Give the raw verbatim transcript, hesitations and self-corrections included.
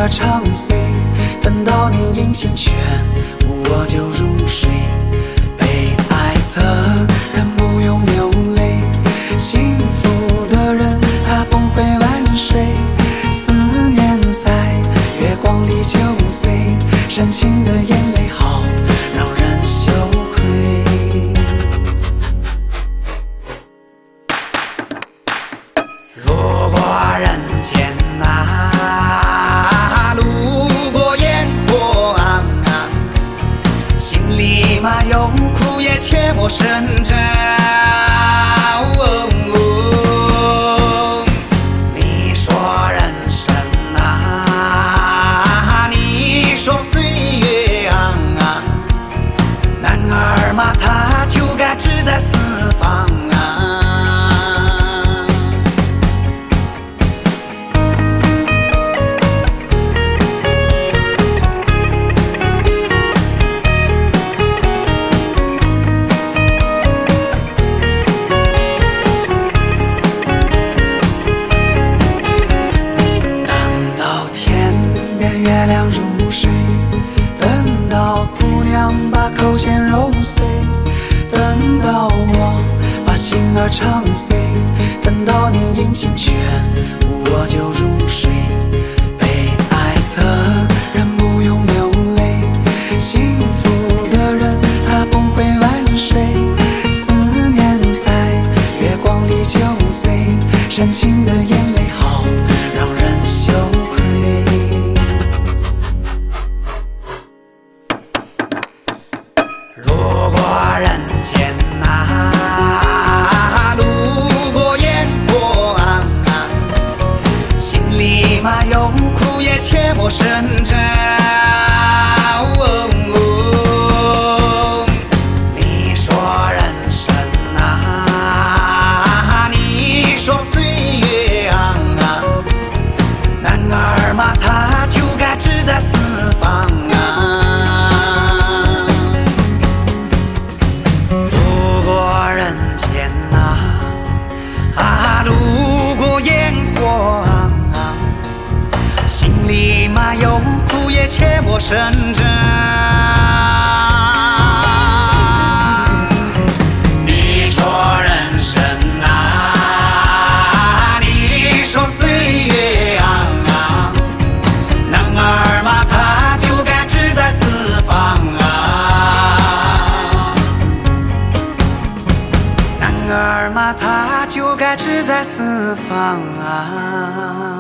儿长碎，等到你音信全无，我就入睡。被爱的人不用流泪，幸福的人他不会晚睡。思念在月光里就碎，深情的眼泪好让人羞愧。路过人间啊，路过烟火啊，心里嘛有苦也切莫深沉。哦哦，你说人生啊，你说岁月啊，男儿嘛他就该志在四方啊。月亮入睡，等到姑娘把口弦揉碎，等到我把心儿唱碎，等到你音信全无，我就入睡。被爱的人不用流泪，幸福的人他不会晚睡。思念在月光里就碎，深情的眼泪好让人羞愧。路过人间啊，路过烟火啊，心里嘛有苦也切莫深沉。哦哦，你说人生啊，你说岁月啊，男儿嘛他就该志在四方啊。路过烟火啊，心里嘛有苦也切莫深沉。你说人生啊，你说岁月啊，男儿嘛他就该志在四方啊。男儿嘛他就该志在四方啊。